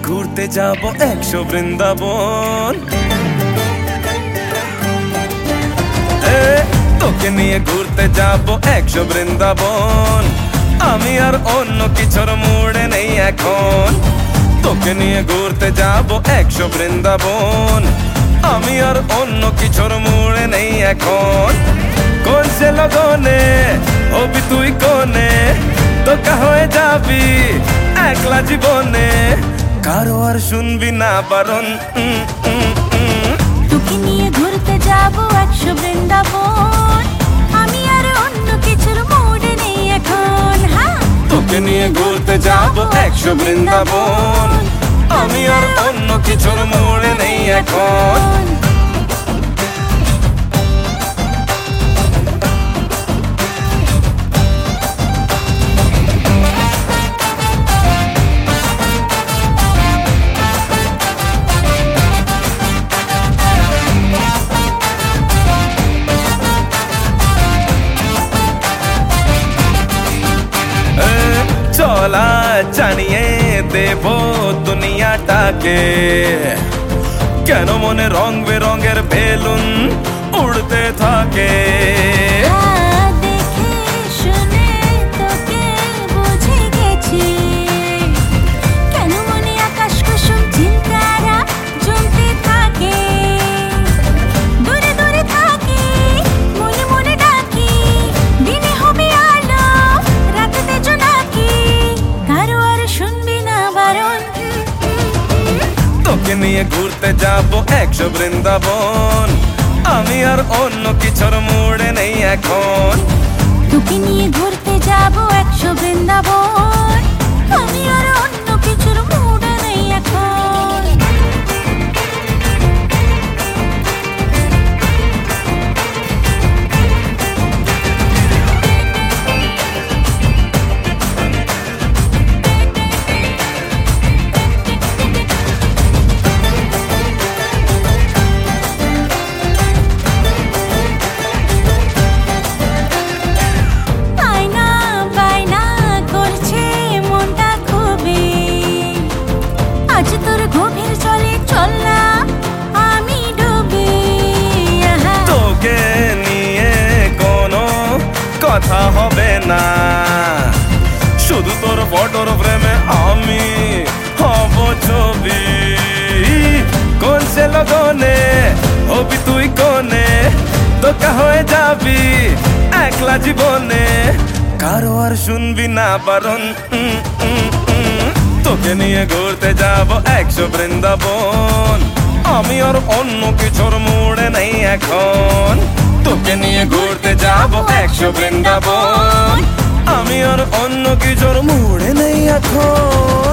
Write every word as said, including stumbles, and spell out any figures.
ঘুরতে যাব একশো বৃন্দাবন। এ তোকে নিয়ে ঘুরতে যাব একশো বৃন্দাবন। আমি আর অন্য কিছুর মুডে নেই এখন। তোকে নিয়ে ঘুরতে যাব একশো বৃন্দাবন। আমি আর অন্য কিছুর মুডে নেই এখন। কোন সে লগনে হবি তুই কোনে, তোকা হয়ে যাবি একলা জীবনে। কারো আর শুনবি না বারণ। তোকে নিয়ে ঘুরতে যাব একশো বৃন্দাবন। আমি আর অন্য কিছুর মুডে নেই এখন। হ্যাঁ, তোকে নিয়ে ঘুরতে যাব একশো বৃন্দাবন। আমি আর অন্য কিছুর মুডে নেই এখন। চলা জানিয়ে দেব দুনিয়াটাকে, কেন মনে রং বেরঙের বেলুন উড়তে থাকে। দেখে শুনে তোকে বুঝে গেছি, কেন মনে আকাশ কুসুম চিন্তারা জমতে থাকে। দূরে দূরে থাকি, মনে মনে ডাকি, দিনে হবে আলো রাতেতে জোনাকি। কারো আর শুনবি না বারণ। তোকে নিয়ে ঘুরতে যাব একশো বৃন্দাবন। আমি আর অন্য কিছুর মুডে নেই এখন। তোকে নিয়ে ঘুরতে যাব একশো বৃন্দাবন। আমি আর অন্য কিছুর মুডে নেই এখন। আজ তোর গভীর জলে চলনা আমি ডুবে। তোকে নিয়ে কোনো কথা হবে না, শুধু তোর ফটোর ফ্রেমে আমি হব ছবি। কোন সে লগনে হবি তুই কোনে, তোকা হয়ে যাবি একলা জীবনে। কারো আর শুনবি না বারণ। তোকে নিয়ে ঘুরতে যাব একশো বৃন্দাবন। আমি আর অন্য কিছুর মুডে নেই এখন। তোকে নিয়ে ঘুরতে যাব একশো বৃন্দাবন। আমি আর অন্য কিছুর মুডে নেই এখন।